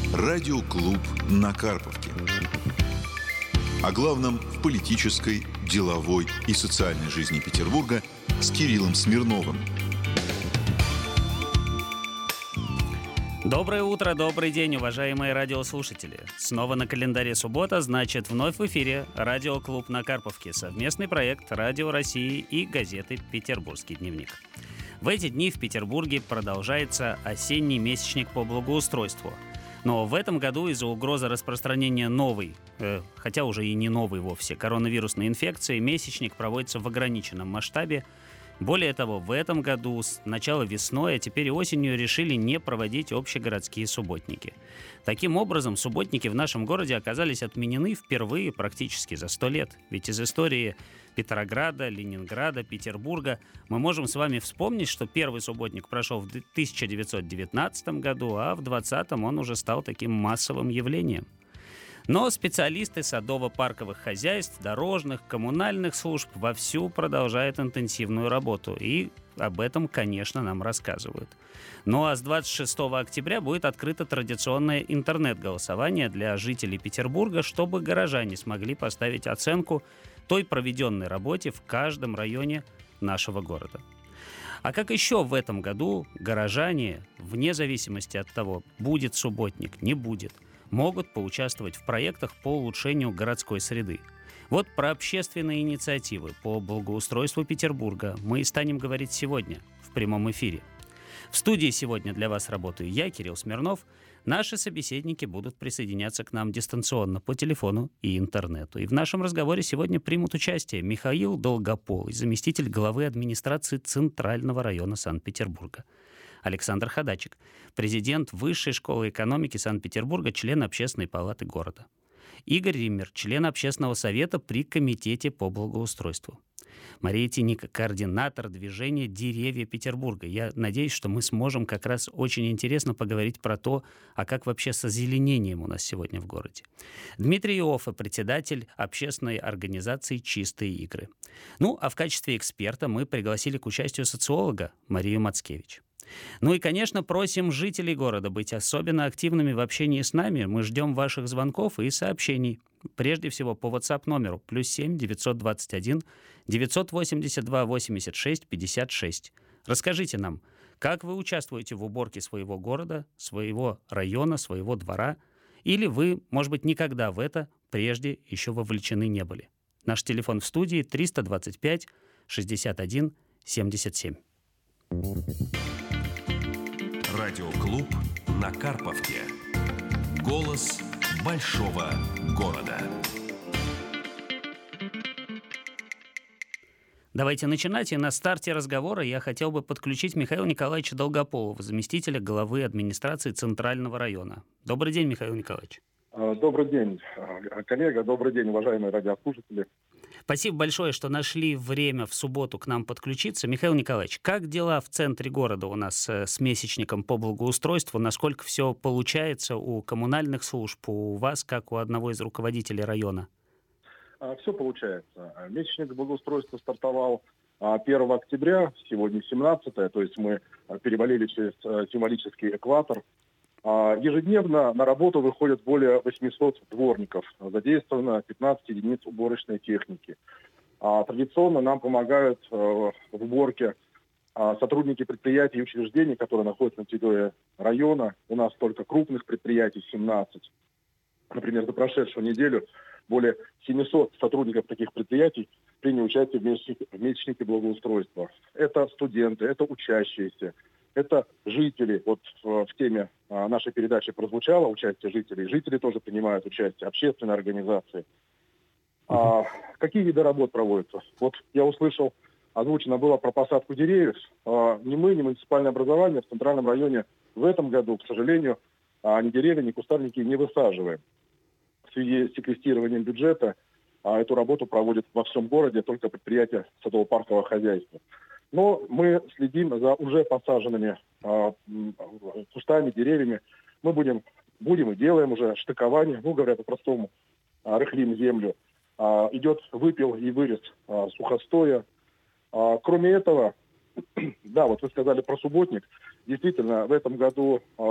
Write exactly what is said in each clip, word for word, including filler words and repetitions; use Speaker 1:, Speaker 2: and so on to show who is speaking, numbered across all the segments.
Speaker 1: Радиоклуб на Карповке. О главном в политической, деловой и социальной жизни Петербурга с Кириллом Смирновым.
Speaker 2: Доброе утро, добрый день, уважаемые радиослушатели. Снова на календаре суббота, значит, вновь в эфире Радиоклуб на Карповке, совместный проект Радио России и газеты «Петербургский дневник». В эти дни в Петербурге продолжается осенний месячник по благоустройству. Но в этом году из-за угрозы распространения новой, э, хотя уже и не новой вовсе, коронавирусной инфекции, месячник проводится в ограниченном масштабе. Более того, в этом году сначала весной, а теперь и осенью решили не проводить общегородские субботники. Таким образом, субботники в нашем городе оказались отменены впервые практически за сто лет. Ведь из истории Петрограда, Ленинграда, Петербурга мы можем с вами вспомнить, что первый субботник прошел в тысяча девятьсот девятнадцатом году, а в двадцатом он уже стал таким массовым явлением. Но специалисты садово-парковых хозяйств, дорожных, коммунальных служб вовсю продолжают интенсивную работу. И об этом, конечно, нам рассказывают. Ну а с двадцать шестого октября будет открыто традиционное интернет-голосование для жителей Петербурга, чтобы горожане смогли поставить оценку той проведенной работе в каждом районе нашего города. А как еще в этом году горожане, вне зависимости от того, будет субботник, не будет, могут поучаствовать в проектах по улучшению городской среды. Вот про общественные инициативы по благоустройству Петербурга мы и станем говорить сегодня в прямом эфире. В студии сегодня для вас работаю я, Кирилл Смирнов. Наши собеседники будут присоединяться к нам дистанционно по телефону и интернету. И в нашем разговоре сегодня примут участие Михаил Долгополый, заместитель главы администрации Центрального района Санкт-Петербурга; Александр Ходачик, президент Высшей школы экономики Санкт-Петербурга, член Общественной палаты города; Игорь Риммер, член Общественного совета при Комитете по благоустройству; Мария Тиника, координатор движения «Деревья Петербурга». Я надеюсь, что мы сможем как раз очень интересно поговорить про то, а как вообще с озеленением у нас сегодня в городе. Дмитрий Иоффе, председатель общественной организации «Чистые игры». Ну, а в качестве эксперта мы пригласили к участию социолога Марию Мацкевич. Ну и, конечно, просим жителей города быть особенно активными в общении с нами. Мы ждем ваших звонков и сообщений. Прежде всего по WhatsApp номеру плюс семь девятьсот двадцать один девятьсот восемьдесят два восемьдесят шесть пятьдесят шесть. Расскажите нам, как вы участвуете в уборке своего города, своего района, своего двора, или вы, может быть, никогда в это прежде еще вовлечены не были. Наш телефон в студии триста двадцать пять шестьдесят один семьдесят семь.
Speaker 3: Радиоклуб на Карповке. Голос большого города.
Speaker 2: Давайте начинать. И на старте разговора я хотел бы подключить Михаила Николаевича Долгополова, заместителя главы администрации Центрального района. Добрый день, Михаил Николаевич.
Speaker 4: Добрый день, коллега. Добрый день, уважаемые радиослушатели.
Speaker 2: Спасибо большое, что нашли время в субботу к нам подключиться. Михаил Николаевич, как дела в центре города у нас с месячником по благоустройству? Насколько все получается у коммунальных служб, у вас, как у одного из руководителей района?
Speaker 4: Все получается. Месячник благоустройства стартовал первого октября, сегодня семнадцатое, то есть мы перевалили через символический экватор. Ежедневно на работу выходят более восьмисот дворников. Задействовано пятнадцать единиц уборочной техники. Традиционно нам помогают в уборке сотрудники предприятий и учреждений, которые находятся на территории района. У нас только крупных предприятий семнадцать. Например, за прошедшую неделю более семисот сотрудников таких предприятий приняли участие в месячнике, в месячнике благоустройства. Это студенты, это учащиеся. Это жители. Вот в, в теме а, нашей передачи прозвучало участие жителей. Жители тоже принимают участие, общественные организации. А, какие виды работ проводятся? Вот я услышал, озвучено было про посадку деревьев. А, ни мы, ни муниципальное образование в Центральном районе в этом году, к сожалению, а, ни деревья, ни кустарники не высаживаем. В связи с секвестированием бюджета а, эту работу проводят во всем городе только предприятия садово-паркового хозяйства. Но мы следим за уже посаженными э, кустами, деревьями. Мы будем, будем и делаем уже штыкование, ну, говоря по-простому, э, рыхлим землю. Э, идет выпил и вырез э, сухостоя. Э, кроме этого, да, вот вы сказали про субботник. Действительно, в этом году э,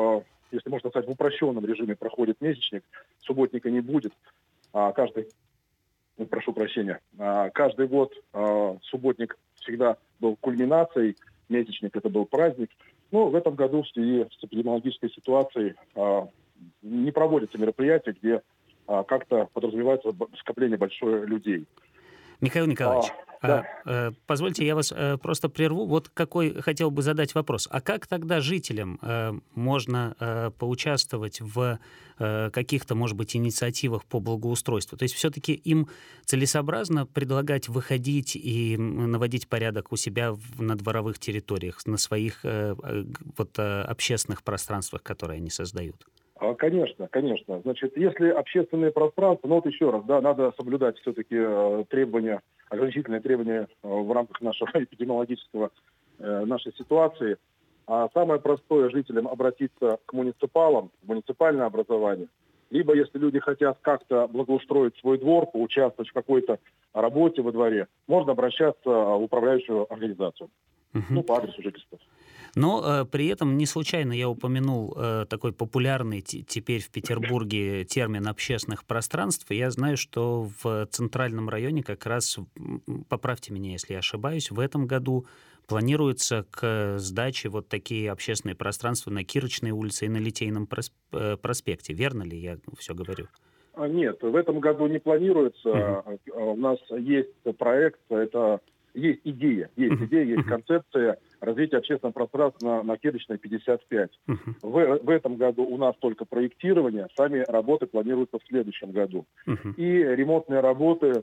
Speaker 4: если можно сказать, в упрощенном режиме проходит месячник, субботника не будет. А каждый, ну, прошу прощения, а каждый год а, субботник всегда был кульминацией, месячник это был праздник. Но в этом году в связи с эпидемиологической ситуацией а, не проводятся мероприятия, где а, как-то подразумевается скопление большое людей.
Speaker 2: Михаил Николаевич,
Speaker 4: а, да.
Speaker 2: а, позвольте, я вас а, просто прерву. Вот какой хотел бы задать вопрос. А как тогда жителям а, можно а, поучаствовать в а, каких-то, может быть, инициативах по благоустройству? То есть все-таки им целесообразно предлагать выходить и наводить порядок у себя в, на дворовых территориях, на своих а, вот, а, общественных пространствах, которые они создают?
Speaker 4: Конечно, конечно. Значит, если общественные пространства, ну вот еще раз, да, надо соблюдать все-таки э, требования, ограничительные требования э, в рамках нашего эпидемиологического, э, нашей ситуации. А самое простое жителям обратиться к муниципалам, в муниципальное образование. Либо, если люди хотят как-то благоустроить свой двор, поучаствовать в какой-то работе во дворе, можно обращаться в управляющую организацию. Угу. Ну, по адресу жительства.
Speaker 2: Но э, при этом не случайно я упомянул э, такой популярный т- теперь в Петербурге термин общественных пространств. Я знаю, что в центральном районе как раз, поправьте меня, если я ошибаюсь, в этом году планируется к сдаче вот такие общественные пространства на Кирочной улице и на Литейном просп- проспекте. Верно ли я все говорю?
Speaker 4: Нет, в этом году не планируется. Uh-huh. У нас есть проект, это есть идея, есть uh-huh. идея, есть uh-huh. концепция развития общественного пространства на, на Кирочной пятьдесят пять. Uh-huh. В, в этом году у нас только проектирование, сами работы планируются в следующем году. Uh-huh. И ремонтные работы,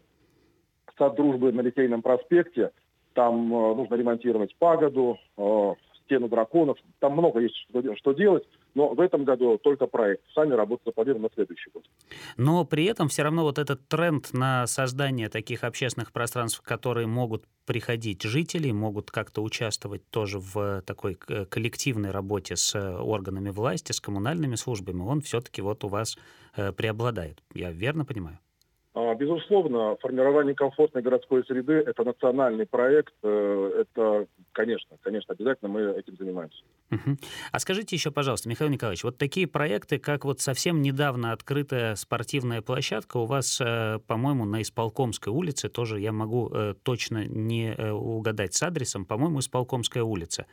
Speaker 4: сад дружбы на Литейном проспекте, там э, нужно ремонтировать пагоду, э, стену драконов, там много есть что, что делать. Но в этом году только проект. Сами работы запланированы на следующий год.
Speaker 2: Но при этом все равно вот этот тренд на создание таких общественных пространств, в которые могут приходить жители, могут как-то участвовать тоже в такой коллективной работе с органами власти, с коммунальными службами, он все-таки вот у вас преобладает. Я верно понимаю?
Speaker 4: Безусловно, формирование комфортной городской среды – это национальный проект. Это, конечно, конечно, обязательно мы этим занимаемся.
Speaker 2: Uh-huh. А скажите еще, пожалуйста, Михаил Николаевич, вот такие проекты, как вот совсем недавно открытая спортивная площадка у вас, по-моему, на Исполкомской улице, тоже я могу точно не угадать с адресом, по-моему, Исполкомская улица.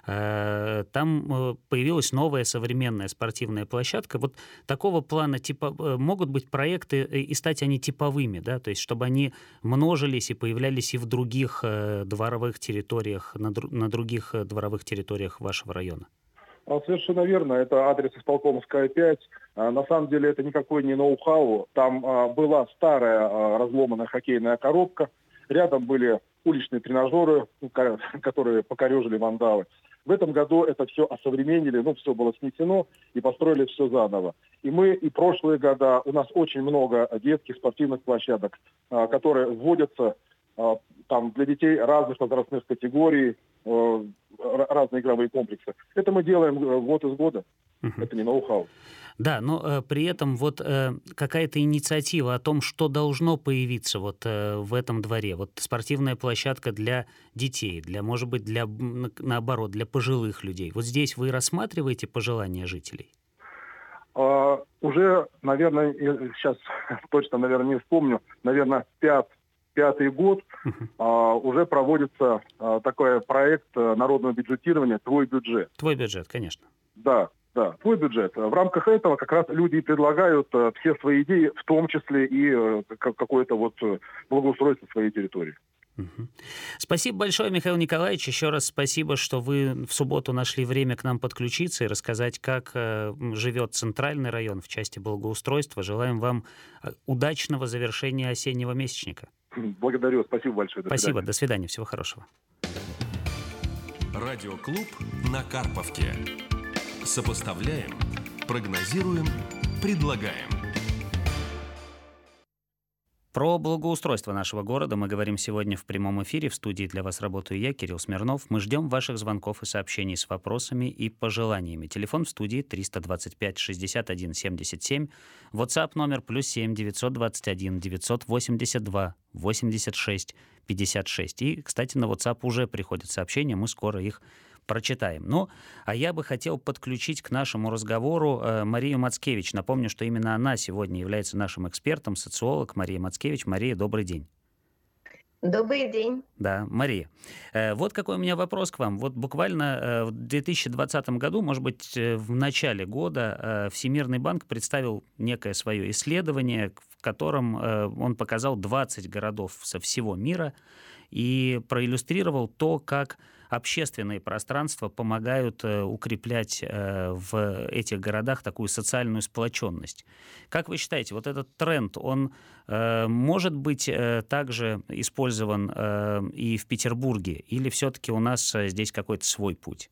Speaker 2: Там появилась новая современная спортивная площадка. Вот такого плана типа могут быть проекты, и стать они типовыми, да, то есть чтобы они множились и появлялись и в других дворовых территориях, на, дру- на других дворовых территориях вашего района?
Speaker 4: Совершенно верно. Это адрес Исполкомская пять. На самом деле это никакой не ноу-хау. Там была старая разломанная хоккейная коробка. Рядом были уличные тренажеры, которые покорежили вандалы. В этом году это все осовременили, ну, все было снесено и построили все заново. И мы, и прошлые года, у нас очень много детских спортивных площадок, которые вводятся там для детей разных возрастных категорий, разные игровые комплексы. Это мы делаем год из года. Uh-huh. Это не ноу-хау.
Speaker 2: Да, но э, при этом вот э, какая-то инициатива о том, что должно появиться вот э, в этом дворе. Вот спортивная площадка для детей, для, может быть, для, наоборот, для пожилых людей. Вот здесь вы рассматриваете пожелания жителей?
Speaker 4: Uh, уже, наверное, сейчас точно, наверное, не вспомню, наверное, пят, пятый год uh-huh. uh, уже проводится uh, такой проект uh, народного бюджетирования «Твой бюджет».
Speaker 2: Твой бюджет, конечно.
Speaker 4: Да, да, твой бюджет. В рамках этого как раз люди и предлагают uh, все свои идеи, в том числе и uh, какое-то вот uh, благоустройство своей территории.
Speaker 2: Угу. Спасибо большое, Михаил Николаевич. Еще раз спасибо, что вы в субботу нашли время к нам подключиться и рассказать, как э, живет центральный район в части благоустройства. Желаем вам удачного завершения осеннего месячника.
Speaker 4: Благодарю, спасибо большое. До
Speaker 2: спасибо,
Speaker 4: свидания.
Speaker 2: До свидания, всего хорошего.
Speaker 3: Радиоклуб на Карповке. Сопоставляем, прогнозируем, предлагаем.
Speaker 2: Про благоустройство нашего города мы говорим сегодня в прямом эфире. В студии для вас работаю я, Кирилл Смирнов. Мы ждем ваших звонков и сообщений с вопросами и пожеланиями. Телефон в студии триста двадцать пять шестьдесят один семьдесят семь. WhatsApp номер плюс семь девятьсот двадцать один девятьсот восемьдесят два восемьдесят шесть пятьдесят шесть. И, кстати, на WhatsApp уже приходят сообщения, мы скоро их прочитаем. Ну, а я бы хотел подключить к нашему разговору э, Марию Мацкевич. Напомню, что именно она сегодня является нашим экспертом, социолог Мария Мацкевич. Мария, добрый день.
Speaker 5: Добрый день.
Speaker 2: Да, Мария. Э, вот какой у меня вопрос к вам. Вот буквально э, в две тысячи двадцатом году, может быть, э, в начале года, э, Всемирный банк представил некое свое исследование, в котором э, он показал двадцать городов со всего мира и проиллюстрировал то, как общественные пространства помогают э, укреплять э, в этих городах такую социальную сплоченность. Как вы считаете, вот этот тренд, он э, может быть э, также использован э, и в Петербурге, или все-таки у нас э, здесь какой-то свой путь?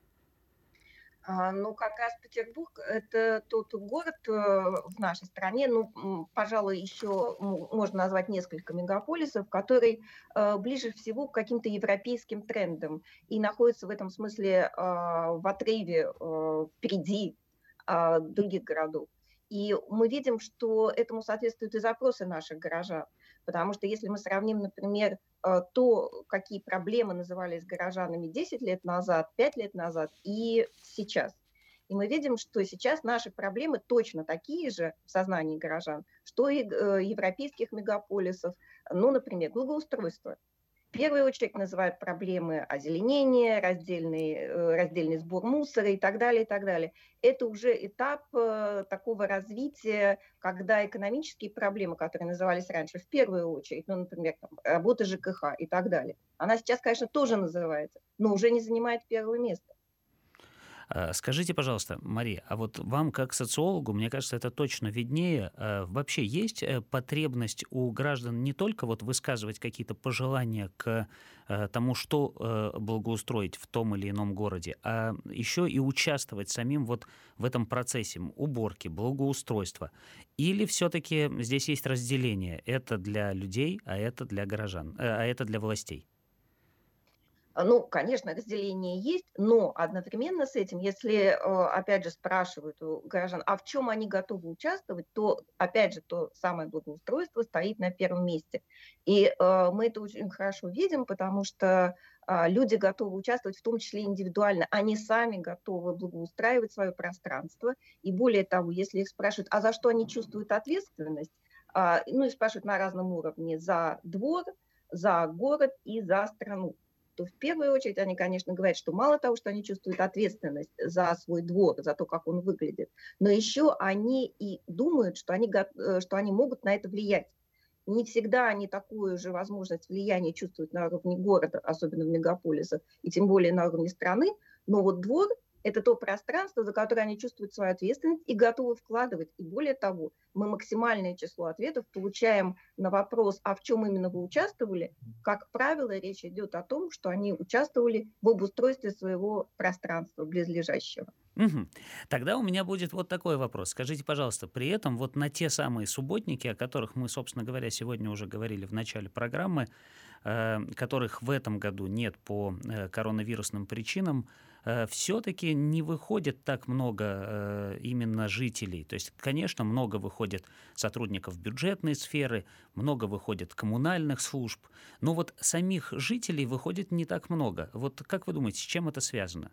Speaker 5: А, Ну, как раз Петербург– это тот город э, в нашей стране, ну, м, пожалуй, еще м, можно назвать несколько мегаполисов, который э, ближе всего к каким-то европейским трендам и находится в этом смысле а, в отрыве э, впереди а, других городов. И мы видим, что этому соответствуют и запросы наших горожан. Потому что если мы сравним, например, э, то, какие проблемы назывались горожанами десять лет назад, пять лет назад и сейчас. И мы видим, что сейчас наши проблемы точно такие же в сознании горожан, что и э, европейских мегаполисов, ну, например, благоустройство. В первую очередь называют проблемы озеленения, раздельный, э, раздельный сбор мусора и так далее, и так далее. Это уже этап э, такого развития, когда экономические проблемы, которые назывались раньше в первую очередь, ну, например, там, работа ЖКХ и так далее, она сейчас, конечно, тоже называется, но уже не занимает первое место.
Speaker 2: А, Скажите, пожалуйста, Мария, а вот вам как социологу, мне кажется, это точно виднее, а, вообще есть э, потребность у граждан не только вот высказывать какие-то пожелания к э, тому, что э, благоустроить в том или ином городе, а еще и участвовать самим вот в этом процессе уборки, благоустройства? Или все-таки здесь есть разделение? Это для людей, а это для горожан, э, а это для властей?
Speaker 5: Ну, конечно, разделение есть, но одновременно с этим, если, э, опять же, спрашивают у горожан, а в чем они готовы участвовать, то, опять же, то самое благоустройство стоит на первом месте. И э, мы это очень хорошо видим, потому что э, люди готовы участвовать, в том числе индивидуально. Они сами готовы благоустраивать свое пространство. И более того, если их спрашивают, а за что они чувствуют ответственность, э, ну и спрашивают на разном уровне, за двор, за город и за страну, то в первую очередь они, конечно, говорят, что мало того, что они чувствуют ответственность за свой двор, за то, как он выглядит, но еще они и думают, что они, что они могут на это влиять. Не всегда они такую же возможность влияния чувствуют на уровне города, особенно в мегаполисах, и тем более на уровне страны, но вот двор– это то пространство, за которое они чувствуют свою ответственность и готовы вкладывать. И более того, мы максимальное число ответов получаем на вопрос, а в чем именно вы участвовали. Как правило, речь идет о том, что они участвовали в обустройстве своего пространства близлежащего.
Speaker 2: Мгм. Тогда у меня будет вот такой вопрос. Скажите, пожалуйста, при этом вот на те самые субботники, о которых мы, собственно говоря, сегодня уже говорили в начале программы, э, которых в этом году нет по э, коронавирусным причинам, э, все-таки не выходит так много э, именно жителей. То есть, конечно, много выходит сотрудников бюджетной сферы, много выходит коммунальных служб, но вот самих жителей выходит не так много. Вот как вы думаете, с чем это связано?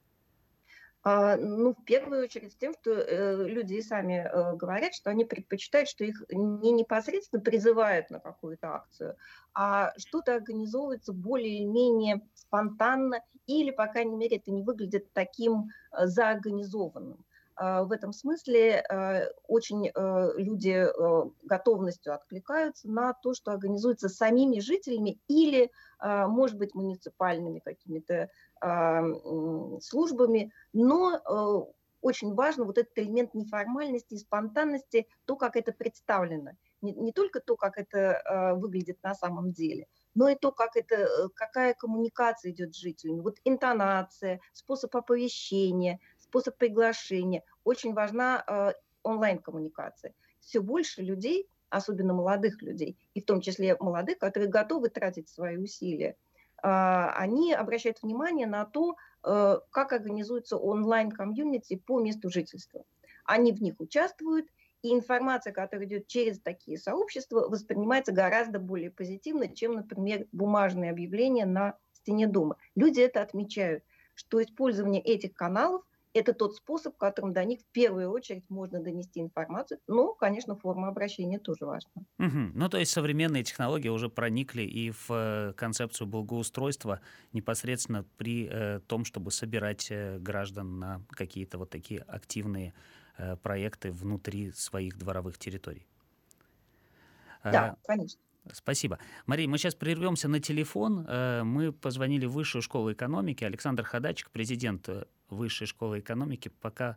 Speaker 5: А, Ну, в первую очередь с тем, что э, люди и сами э, говорят, что они предпочитают, что их не непосредственно призывают на какую-то акцию, а что-то организовывается более-менее спонтанно, или, по крайней мере, это не выглядит таким э, заорганизованным. А, В этом смысле э, очень э, люди э, готовностью откликаются на то, что организуется самими жителями или, э, может быть, муниципальными какими-то а, м, службами, но э, очень важно вот этот элемент неформальности и спонтанности, то, как это представлено. Не, не только то, как это э, выглядит на самом деле, но и то, как это, э, какая коммуникация идет с жителями. Вот интонация, способ оповещения, способ приглашения. Очень важна э, онлайн-коммуникация. Все больше людей, особенно молодых людей, и в том числе молодых, которые готовы тратить свои усилия, а, они обращают внимание на то, э, как организуется онлайн-комьюнити по месту жительства. Они в них участвуют, и информация, которая идет через такие сообщества, воспринимается гораздо более позитивно, чем, например, бумажные объявления на стене дома. Люди это отмечают, что использование этих каналов – это тот способ, которым до них в первую очередь можно донести информацию. Но, конечно, форма обращения тоже важна.
Speaker 2: Угу. Ну, то есть современные технологии уже проникли и в э, концепцию благоустройства непосредственно при э, том, чтобы собирать э, граждан на какие-то вот такие активные э, проекты внутри своих дворовых территорий.
Speaker 5: Да, конечно.
Speaker 2: Спасибо. Мария, мы сейчас прервемся на телефон. Мы позвонили в Высшую школу экономики. Александр Ходачик, президент Высшей школы экономики, пока,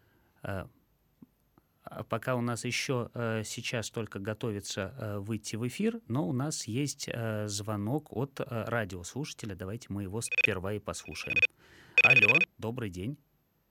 Speaker 2: пока у нас еще сейчас только готовится выйти в эфир, но у нас есть звонок от радиослушателя. Давайте мы его сперва и послушаем. Алло, добрый день.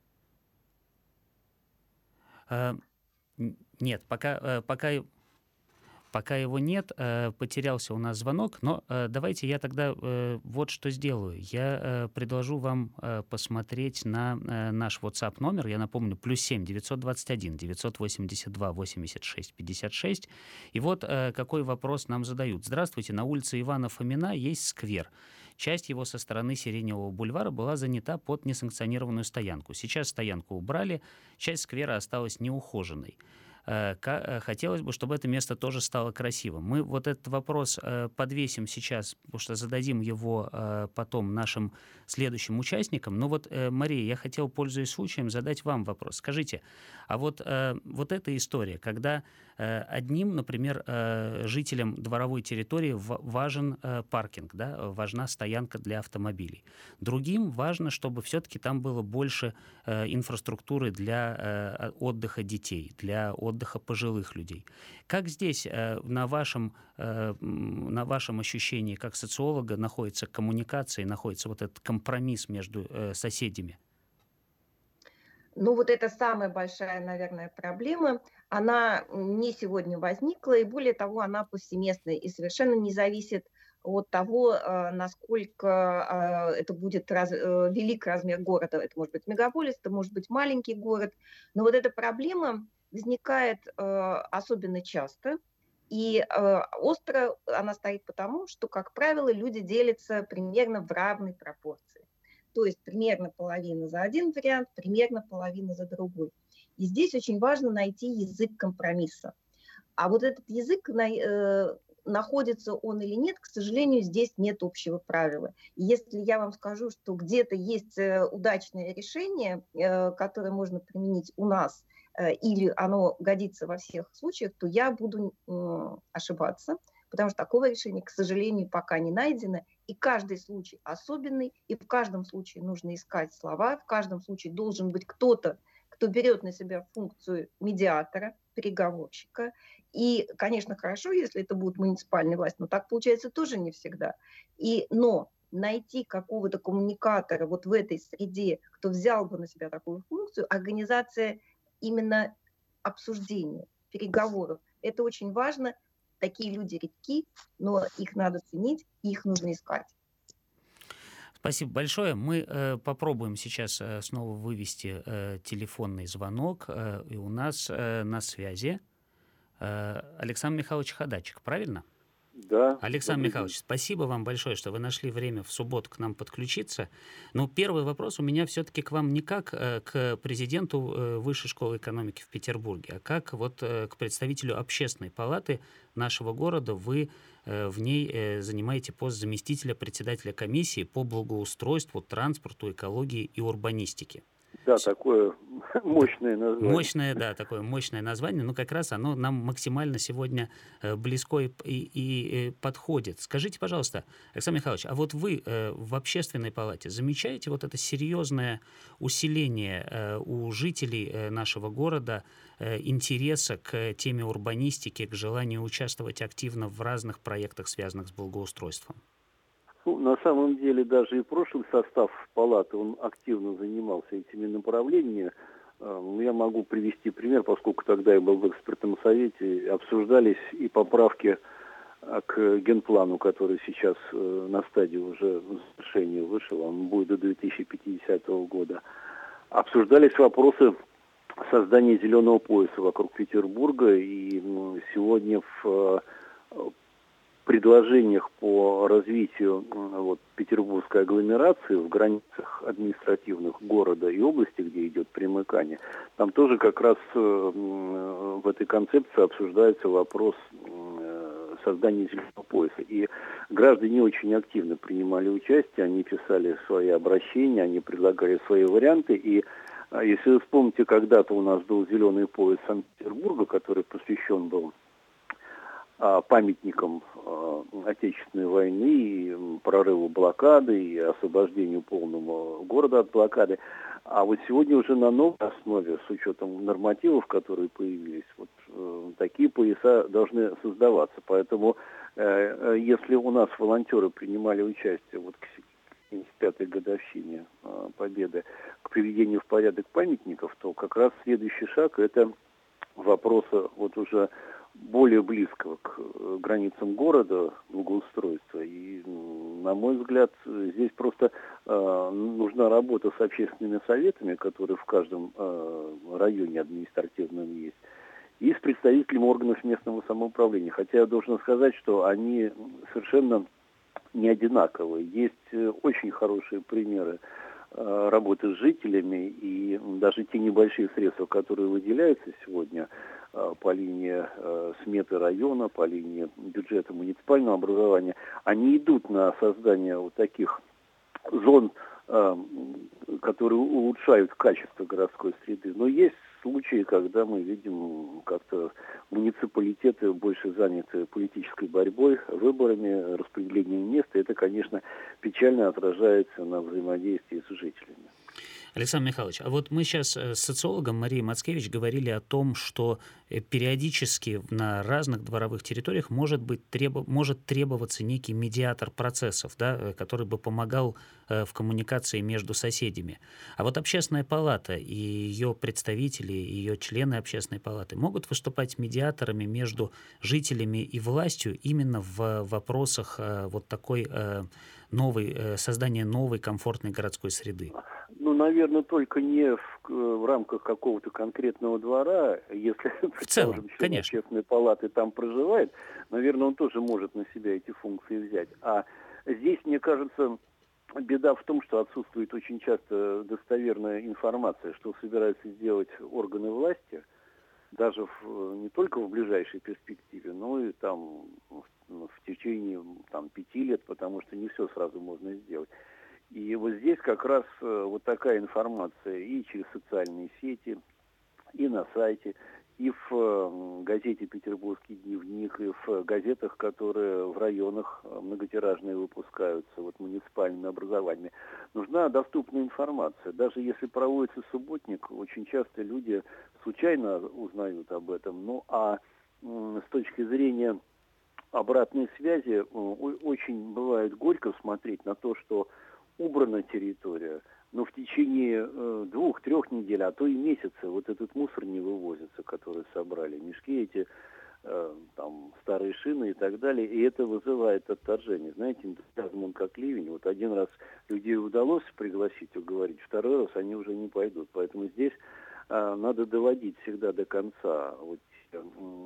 Speaker 2: Нет, пока... пока... Пока его нет, потерялся у нас звонок, но давайте я тогда вот что сделаю. Я предложу вам посмотреть на наш WhatsApp номер, я напомню, плюс семь девятьсот двадцать один девятьсот восемьдесят два восемьдесят шесть пятьдесят шесть. И вот какой вопрос нам задают. Здравствуйте, на улице Ивана Фомина есть сквер. Часть его со стороны Сиреневого бульвара была занята под несанкционированную стоянку. Сейчас стоянку убрали, часть сквера осталась неухоженной. Хотелось бы, чтобы это место тоже стало красивым. Мы вот этот вопрос подвесим сейчас, потому что зададим его потом нашим следующим участникам. Но вот, Мария, я хотел, пользуясь случаем, задать вам вопрос. Скажите, а вот, вот эта история, когда одним, например, жителям дворовой территории важен паркинг, да, важна стоянка для автомобилей. Другим важно, чтобы все-таки там было больше инфраструктуры для отдыха детей, для отдыха отдыха пожилых людей. Как здесь на вашем, на вашем ощущении как социолога находится коммуникация, находится вот этот компромисс между соседями?
Speaker 5: Ну вот это самая большая, наверное, проблема. Она не сегодня возникла, и более того, она повсеместная и совершенно не зависит от того, насколько это будет раз, велик размер города. Это может быть мегаполис, это может быть маленький город. Но вот эта проблема возникает э, особенно часто, и э, остро она стоит потому, что, как правило, люди делятся примерно в равной пропорции. То есть примерно половина за один вариант, примерно половина за другой. И здесь очень важно найти язык компромисса. А вот этот язык, э, находится он или нет, к сожалению, здесь нет общего правила. И если я вам скажу, что где-то есть удачное решение, э, которое можно применить у нас, или оно годится во всех случаях, то я буду э, ошибаться, потому что такого решения, к сожалению, пока не найдено. И каждый случай особенный, и в каждом случае нужно искать слова, в каждом случае должен быть кто-то, кто берет на себя функцию медиатора, переговорщика. И, конечно, хорошо, если это будет муниципальная власть, но так получается тоже не всегда. И, но найти какого-то коммуникатора вот в этой среде, кто взял бы на себя такую функцию, организация именно обсуждения, переговоров. Это очень важно. Такие люди редки, но их надо ценить, их нужно искать.
Speaker 2: Спасибо большое. Мы э, попробуем сейчас э, снова вывести э, телефонный звонок. Э, и у нас э, на связи э, Александр Михайлович Ходачик, правильно?
Speaker 6: Да.
Speaker 2: Александр Михайлович, спасибо вам большое, что вы нашли время в субботу к нам подключиться. Но первый вопрос у меня все-таки к вам не как э, к президенту э, Высшей школы экономики в Петербурге, а как вот э, к представителю общественной палаты нашего города. Вы э, в ней э, занимаете пост заместителя председателя комиссии по благоустройству, транспорту, экологии и урбанистике.
Speaker 6: Да, такое мощное название.
Speaker 2: Мощное, да, такое мощное название, но как раз оно нам максимально сегодня близко и, и, и подходит. Скажите, пожалуйста, Александр Михайлович, а вот вы в общественной палате замечаете вот это серьезное усиление у жителей нашего города интереса к теме урбанистики, к желанию участвовать активно в разных проектах, связанных с благоустройством?
Speaker 6: Ну, на самом деле, даже и прошлый состав палаты, он активно занимался этими направлениями. Я могу привести пример, поскольку тогда я был в экспертном совете, обсуждались и поправки к генплану, который сейчас на стадии уже завершения вышел, он будет до две тысячи пятидесятого года. Обсуждались вопросы создания зеленого пояса вокруг Петербурга, и сегодня в предложениях по развитию вот, петербургской агломерации в границах административных города и области, где идет примыкание, там тоже как раз в этой концепции обсуждается вопрос создания зеленого пояса. И граждане очень активно принимали участие, они писали свои обращения, они предлагали свои варианты. И если вы вспомните, когда-то у нас был зеленый пояс Санкт-Петербурга, который посвящен был памятникам Отечественной войны, и прорыву блокады, и освобождению полному города от блокады. А вот сегодня уже на новой основе, с учетом нормативов, которые появились, вот э, такие пояса должны создаваться. Поэтому, э, если у нас волонтеры принимали участие вот к семьдесят пятой годовщине э, Победы, к приведению в порядок памятников, то как раз следующий шаг – это вопросы вот уже более близкого к границам города благоустройства. И, на мой взгляд, здесь просто э, нужна работа с общественными советами, которые в каждом э, районе административном есть, и с представителями органов местного самоуправления. Хотя я должен сказать, что они совершенно не одинаковые. Есть очень хорошие примеры э, работы с жителями, и даже те небольшие средства, которые выделяются сегодня по линии э, сметы района, по линии бюджета муниципального образования, они идут на создание вот таких зон, э, которые улучшают качество городской среды. Но есть случаи, когда мы видим, как-то муниципалитеты больше заняты политической борьбой, выборами, распределением мест, и это, конечно, печально отражается на взаимодействии с жителями.
Speaker 2: Александр Михайлович, а вот мы сейчас с социологом Марией Мацкевич говорили о том, что периодически на разных дворовых территориях может, быть, требу, может требоваться некий медиатор процессов, да, который бы помогал в коммуникации между соседями. А вот Общественная палата и ее представители, ее члены Общественной палаты могут выступать медиаторами между жителями и властью именно в вопросах вот такой новой, создания новой комфортной городской среды?
Speaker 6: Ну, наверное, только не в, в рамках какого-то конкретного двора. Если,
Speaker 2: в целом,
Speaker 6: член
Speaker 2: конечно.
Speaker 6: Общественной палаты там проживает, наверное, он тоже может на себя эти функции взять. А здесь, мне кажется, беда в том, что отсутствует очень часто достоверная информация, что собираются сделать органы власти, даже в, не только в ближайшей перспективе, но и там в, в течение там, пяти лет, потому что не все сразу можно сделать. И вот здесь как раз вот такая информация и через социальные сети, и на сайте, и в газете «Петербургский дневник», и в газетах, которые в районах многотиражные выпускаются, вот муниципальными образованиями. Нужна доступная информация. Даже если проводится субботник, очень часто люди случайно узнают об этом. Ну а с точки зрения обратной связи очень бывает горько смотреть на то, что убрана территория, но в течение э, двух-трех недель, а то и месяца вот этот мусор не вывозится, который собрали, мешки эти, э, там, старые шины и так далее, и это вызывает отторжение. Знаете, энтузиазм он как ливень. Вот один раз людей удалось пригласить, уговорить, второй раз они уже не пойдут. Поэтому здесь э, надо доводить всегда до конца вот, э,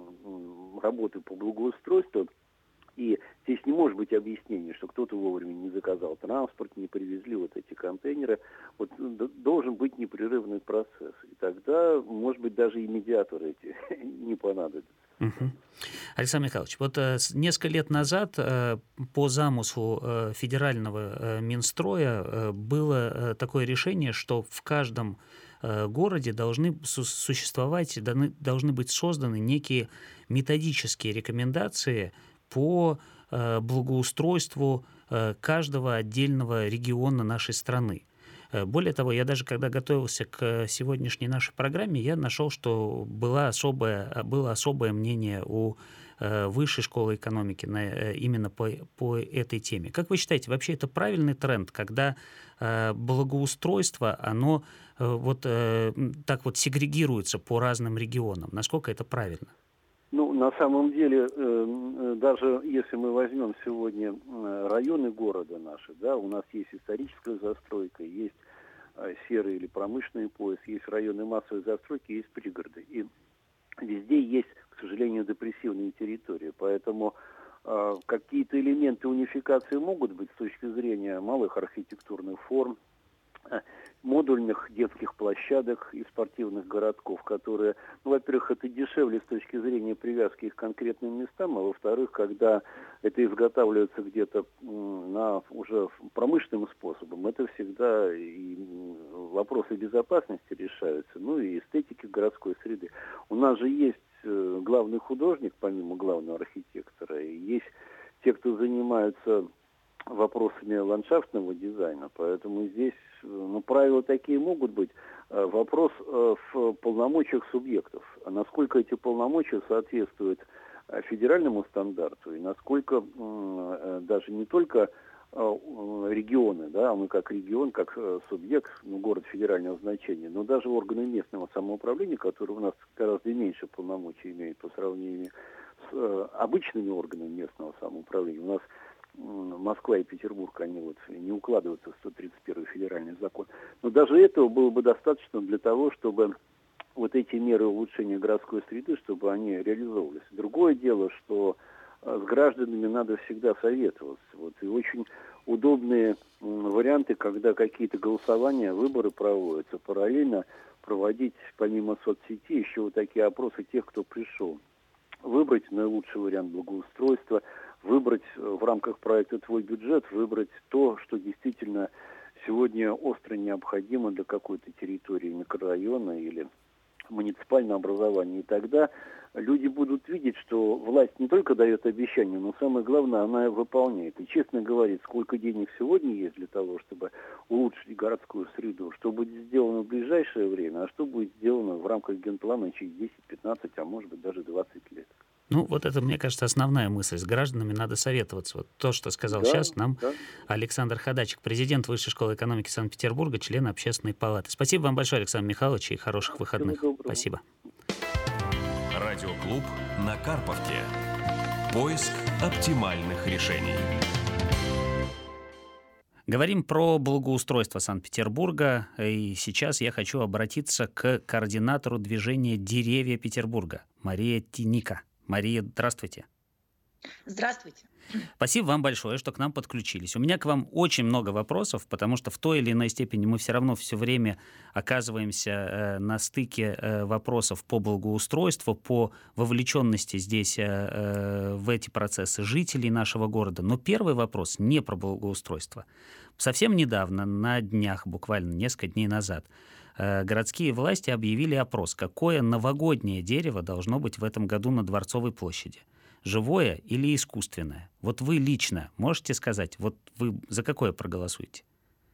Speaker 6: э, работы по благоустройству. И здесь не может быть объяснения, что кто-то вовремя не заказал транспорт, не привезли вот эти контейнеры. Вот должен быть непрерывный процесс. И тогда, может быть, даже и медиаторы эти не понадобятся.
Speaker 2: Угу. Александр Михайлович, вот э, несколько лет назад э, по замыслу э, федерального э, Минстроя э, было э, такое решение, что в каждом э, городе должны су- существовать, должны, должны быть созданы некие методические рекомендации по э, благоустройству э, каждого отдельного региона нашей страны. Э, более того, я даже когда готовился к сегодняшней нашей программе, я нашел, что было особое, было особое мнение у э, Высшей школы экономики на, э, именно по, по этой теме. Как вы считаете, вообще это правильный тренд, когда э, благоустройство, оно э, вот э, так вот сегрегируется по разным регионам? Насколько это правильно?
Speaker 6: Ну, на самом деле, даже если мы возьмем сегодня районы города наши, да, у нас есть историческая застройка, есть серый или промышленный пояс, есть районы массовой застройки, есть пригороды. И везде есть, к сожалению, депрессивные территории. Поэтому какие унификации могут быть с точки зрения малых архитектурных форм, модульных детских площадок и спортивных городков, которые, ну, во-первых, это дешевле с точки зрения привязки их к конкретным местам, а во-вторых, когда это изготавливается где-то на уже промышленным способом, это всегда и вопросы безопасности решаются, ну и эстетики городской среды. У нас же есть главный художник, помимо главного архитектора, и есть те, кто занимаются вопросами ландшафтного дизайна, поэтому здесь, ну, правила такие могут быть. Вопрос в полномочиях субъектов, а насколько эти полномочия соответствуют федеральному стандарту, и насколько даже не только регионы, да, мы как регион, как субъект, ну, город федерального значения, но даже органы местного самоуправления, которые у нас гораздо меньше полномочий имеют по сравнению с обычными органами местного самоуправления. У нас Москва и Петербург, они вот не укладываются в сто тридцать первый федеральный закон. Но даже этого было бы достаточно для того, чтобы вот эти меры улучшения городской среды, чтобы они реализовывались. Другое дело, что с гражданами надо всегда советоваться. Вот, и очень удобные варианты, когда какие-то голосования, выборы проводятся, параллельно проводить помимо соцсетей еще вот такие опросы тех, кто пришел. Выбрать наилучший вариант благоустройства, выбрать в рамках проекта «Твой бюджет», выбрать то, что действительно сегодня остро необходимо для какой-то территории микрорайона или муниципального образования. И тогда люди будут видеть, что власть не только дает обещания, но самое главное, она выполняет. И честно говорит, сколько денег сегодня есть для того, чтобы улучшить городскую среду, что будет сделано в ближайшее время, а что будет сделано в рамках генплана через десять-пятнадцать, а может быть даже двадцать лет.
Speaker 2: Ну, вот это, мне кажется, основная мысль. С гражданами надо советоваться. Вот то, что сказал да, сейчас нам да. Александр Ходачик, президент Высшей школы экономики Санкт-Петербурга, член Общественной палаты. Спасибо вам большое, Александр Михайлович, и хороших выходных. Спасибо.
Speaker 3: Радиоклуб на Карповке. Поиск оптимальных решений.
Speaker 2: Говорим про благоустройство Санкт-Петербурга, и сейчас я хочу обратиться к координатору движения «Деревья Петербурга» Мария Тиника. Мария, здравствуйте.
Speaker 7: Здравствуйте.
Speaker 2: Спасибо вам большое, что к нам подключились. У меня к вам очень много вопросов, потому что в той или иной степени мы все равно все время оказываемся э, на стыке э, вопросов по благоустройству, по вовлеченности здесь э, э, в эти процессы жителей нашего города. Но первый вопрос не про благоустройство. Совсем недавно, на днях, буквально несколько дней назад, э, городские власти объявили опрос, какое новогоднее дерево должно быть в этом году на Дворцовой площади. Живое или искусственное? Вот вы лично можете сказать, вот вы за какое проголосуете?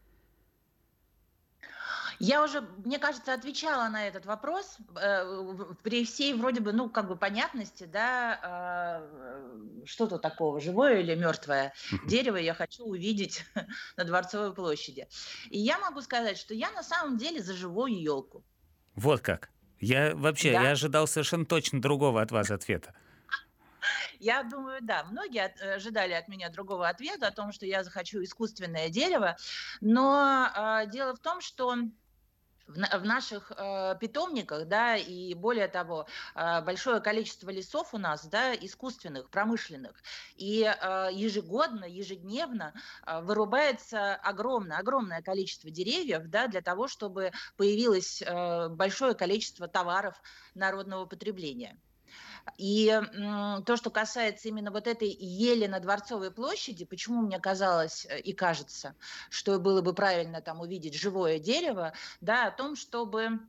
Speaker 7: Я уже, мне кажется, отвечала на этот вопрос э, при всей вроде бы, ну, как бы понятности, да, э, что-то такого, живое или мертвое дерево я хочу увидеть на Дворцовой площади. И я могу сказать, что я на самом деле за живую елку.
Speaker 2: Вот как? Я вообще, да? я ожидал совершенно точно другого от вас ответа.
Speaker 7: Я думаю, да, многие от, ожидали от меня другого ответа о том, что я захочу искусственное дерево, но э, дело в том, что в, в наших э, питомниках, да, и более того, э, большое количество лесов у нас, да, искусственных, промышленных, и э, ежегодно, ежедневно э, вырубается огромное, огромное количество деревьев, да, для того, чтобы появилось э, большое количество товаров народного потребления. И м, то, что касается именно вот этой ели на Дворцовой площади, почему мне казалось и кажется, что было бы правильно там увидеть живое дерево, да, о том, чтобы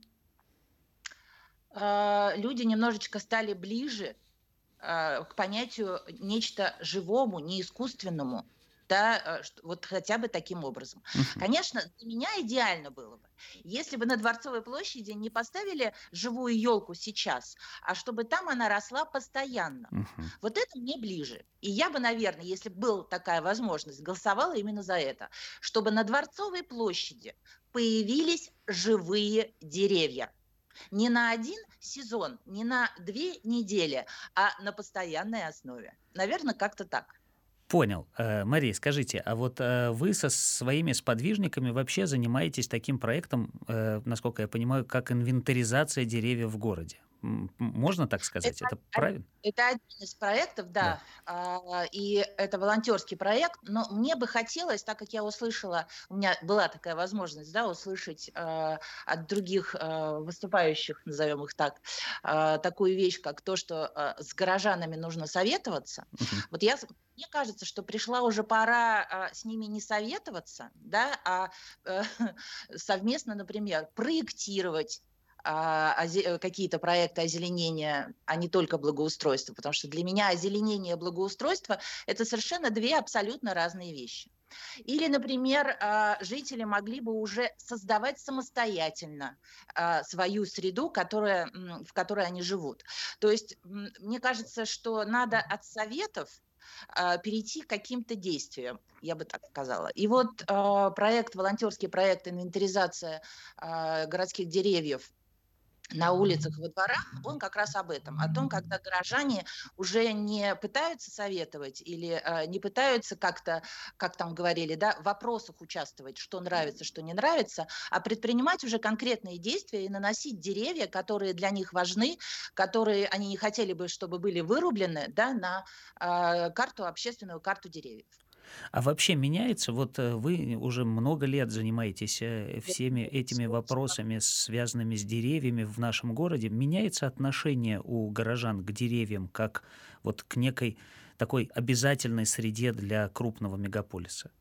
Speaker 7: э, люди немножечко стали ближе э, к понятию нечто живому, не искусственному, да, вот хотя бы таким образом. Uh-huh. Конечно, для меня идеально было бы, если бы на Дворцовой площади не поставили живую елку сейчас, а чтобы там она росла постоянно. Uh-huh. Вот это мне ближе. И я бы, наверное, если бы была такая возможность, голосовала именно за это, чтобы на Дворцовой площади появились живые деревья. Не на один сезон, не на две недели, а на постоянной основе. Наверное, как-то так.
Speaker 2: Понял. Мария, скажите, а вот вы со своими сподвижниками вообще занимаетесь таким проектом, насколько я понимаю, как инвентаризация деревьев в городе? Можно так сказать? Это, это правильно?
Speaker 7: Это один из проектов, да. да. И это волонтерский проект. Но мне бы хотелось, так как я услышала, у меня была такая возможность, да, услышать э, от других э, выступающих, назовем их так, э, такую вещь, как то, что э, с горожанами нужно советоваться. Uh-huh. Вот я, мне кажется, что пришла уже пора э, с ними не советоваться, да, а э, совместно, например, проектировать какие-то проекты озеленения, а не только благоустройства, потому что для меня озеленение и благоустройство – это совершенно две абсолютно разные вещи. Или, например, жители могли бы уже создавать самостоятельно свою среду, которая, в которой они живут. То есть мне кажется, что надо от советов перейти к каким-то действиям, я бы так сказала. И вот проект, волонтерский проект «Инвентаризация городских деревьев» на улицах, во дворах, он как раз об этом, о том, когда горожане уже не пытаются советовать или э, не пытаются как-то, как там говорили, да, в вопросах участвовать, что нравится, что не нравится, а предпринимать уже конкретные действия и наносить деревья, которые для них важны, которые они не хотели бы, чтобы были вырублены, да, на э, карту, общественную карту деревьев.
Speaker 2: А вообще меняется, вот вы уже много лет занимаетесь всеми этими вопросами, связанными с деревьями в нашем городе, меняется отношение у горожан к деревьям, как вот к некой такой обязательной среде для крупного мегаполиса?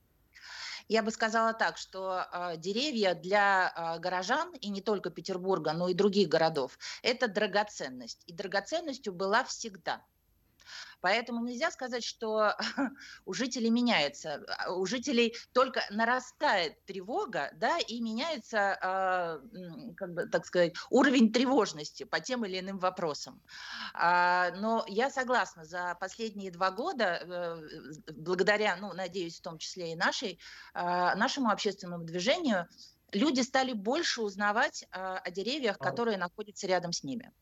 Speaker 7: Я бы сказала так, что э, деревья для э, горожан, и не только Петербурга, но и других городов, это драгоценность. И драгоценностью была всегда. Поэтому нельзя сказать, что у жителей меняется. У жителей только нарастает тревога, да, и меняется, э, как бы, так сказать, уровень тревожности по тем или иным вопросам. А, но я согласна, за последние два года, э, благодаря, ну, надеюсь, в том числе и нашей, э, нашему общественному движению, люди стали больше узнавать э, о деревьях, которые находятся рядом с ними.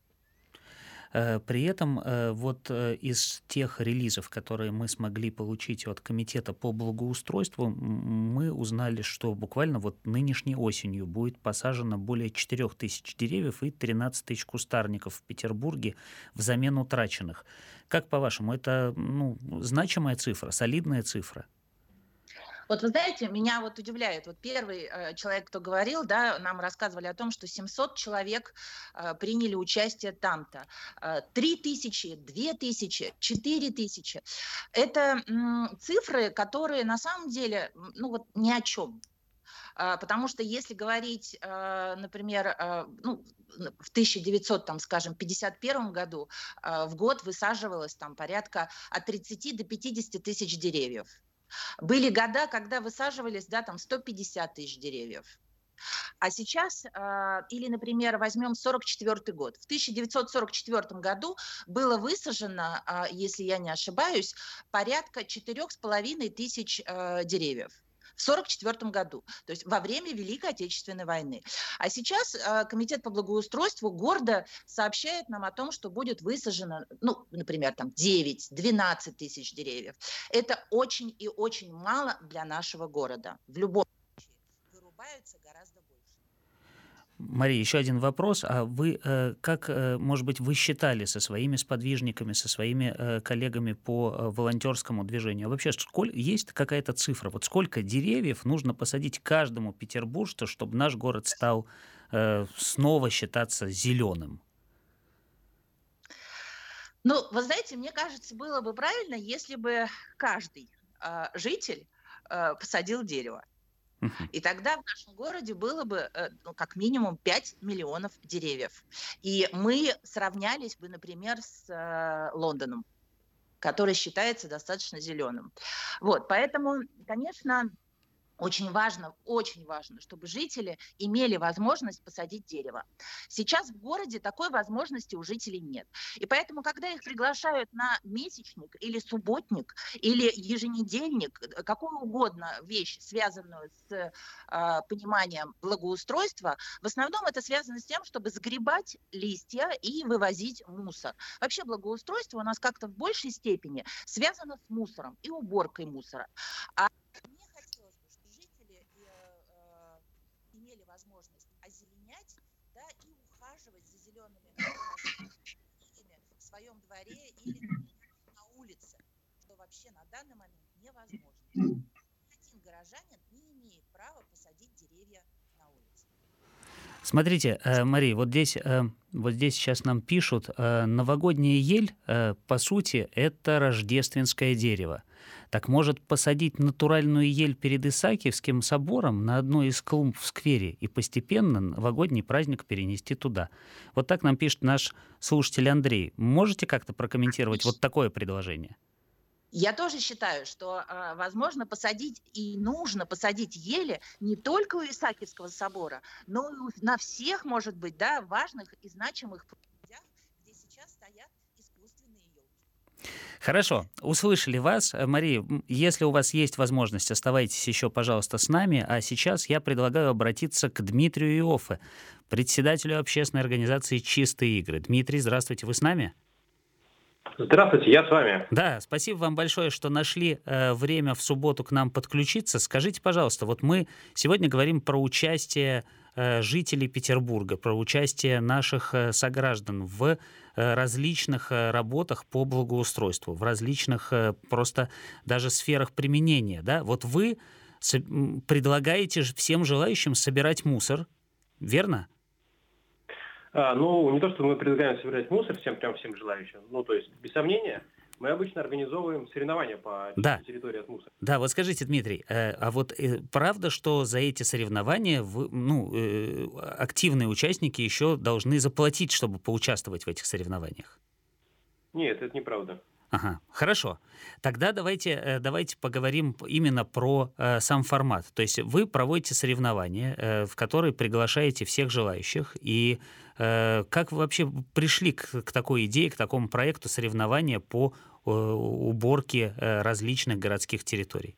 Speaker 2: При этом вот из тех релизов, которые мы смогли получить от Комитета по благоустройству, мы узнали, что буквально вот нынешней осенью будет посажено более четырех тысяч деревьев и тринадцать тысяч кустарников в Петербурге взамен утраченных. Как по-вашему, это, ну, значимая цифра, солидная цифра?
Speaker 7: Вот вы знаете, меня вот удивляет, вот первый э, человек, кто говорил, да, нам рассказывали о том, что семьсот человек э, приняли участие там-то, э, три тысячи, две тысячи, четыре тысячи. Это м, цифры, которые на самом деле, ну вот ни о чем. Э, потому что если говорить, э, например, э, ну, в тысяча девятьсот, там, скажем, пятьдесят первом году э, в год высаживалось там порядка от тридцати до пятидесяти тысяч деревьев. Были года, когда высаживались, да, там сто пятьдесят тысяч деревьев. А сейчас, э, или, например, возьмем сорок четвёртый год. В тысяча девятьсот сорок четвёртом году было высажено, э, если я не ошибаюсь, порядка четырех с половиной тысяч э, деревьев. В сорок четвёртом году, то есть во время Великой Отечественной войны. А сейчас э, Комитет по благоустройству гордо сообщает нам о том, что будет высажено, ну, например, там девять-двенадцать тысяч деревьев. Это очень и очень мало для нашего города. В любом случае вырубаются гораздо больше.
Speaker 2: Мария, еще один вопрос. А вы, как, может быть, вы считали со своими сподвижниками, со своими коллегами по волонтерскому движению? Вообще, сколь, есть какая-то цифра? Вот сколько деревьев нужно посадить каждому петербуржцу, чтобы наш город стал э, снова считаться зеленым?
Speaker 7: Ну, вы знаете, мне кажется, было бы правильно, если бы каждый э, житель э, посадил дерево. И тогда в нашем городе было бы, ну, как минимум пять миллионов деревьев. И мы сравнялись бы, например, с э, Лондоном, который считается достаточно зеленым. Вот, поэтому, конечно, очень важно, очень важно, чтобы жители имели возможность посадить дерево. Сейчас в городе такой возможности у жителей нет. И поэтому, когда их приглашают на месячник или субботник, или еженедельник, какую угодно вещь, связанную с э, пониманием благоустройства, в основном это связано с тем, чтобы сгребать листья и вывозить мусор. Вообще благоустройство у нас как-то в большей степени связано с мусором и уборкой мусора. А возможность озеленять, да, и ухаживать за зелеными или на улице, что вообще на данный момент невозможно. Ни один горожанин не имеет права посадить деревья на улице.
Speaker 2: Смотрите, э, Мария, вот здесь, э, вот здесь сейчас нам пишут, э, новогодняя ель, э, по сути, это рождественское дерево. Так может посадить натуральную ель перед Исаакиевским собором на одной из клумб в сквере и постепенно новогодний праздник перенести туда? Вот так нам пишет наш слушатель Андрей. Можете как-то прокомментировать вот такое предложение?
Speaker 7: Я тоже считаю, что э, возможно посадить и нужно посадить ели не только у Исаакиевского собора, но и у- на всех, может быть, да, важных и значимых площадях, где сейчас стоят искусственные елки.
Speaker 2: Хорошо, услышали вас. Э, Мария, м, если у вас есть возможность, оставайтесь еще, пожалуйста, с нами. А сейчас я предлагаю обратиться к Дмитрию Иоффе, председателю общественной организации «Чистые игры». Дмитрий, здравствуйте, вы с нами?
Speaker 8: Здравствуйте, я с вами.
Speaker 2: Да, спасибо вам большое, что нашли э, время в субботу к нам подключиться. Скажите, пожалуйста, вот мы сегодня говорим про участие э, жителей Петербурга, про участие наших э, сограждан в э, различных э, работах по благоустройству, в различных э, просто даже сферах применения. Да? Вот вы с- м, предлагаете ж- всем желающим собирать мусор, верно?
Speaker 8: А, ну, не то, что мы предлагаем собирать мусор всем, прям всем желающим. Ну, то есть, без сомнения, мы обычно организовываем соревнования по
Speaker 2: Да.
Speaker 8: чистой территории от мусора.
Speaker 2: Да, вот скажите, Дмитрий, э, а вот э, правда, что за эти соревнования вы, ну, э, активные участники еще должны заплатить, чтобы поучаствовать в этих соревнованиях?
Speaker 8: Нет, это неправда.
Speaker 2: Ага, хорошо. Тогда давайте, э, давайте поговорим именно про э, сам формат. То есть вы проводите соревнования, э, в которые приглашаете всех желающих. И э, как вы вообще пришли к, к такой идее, к такому проекту соревнования по э, уборке э, различных городских территорий?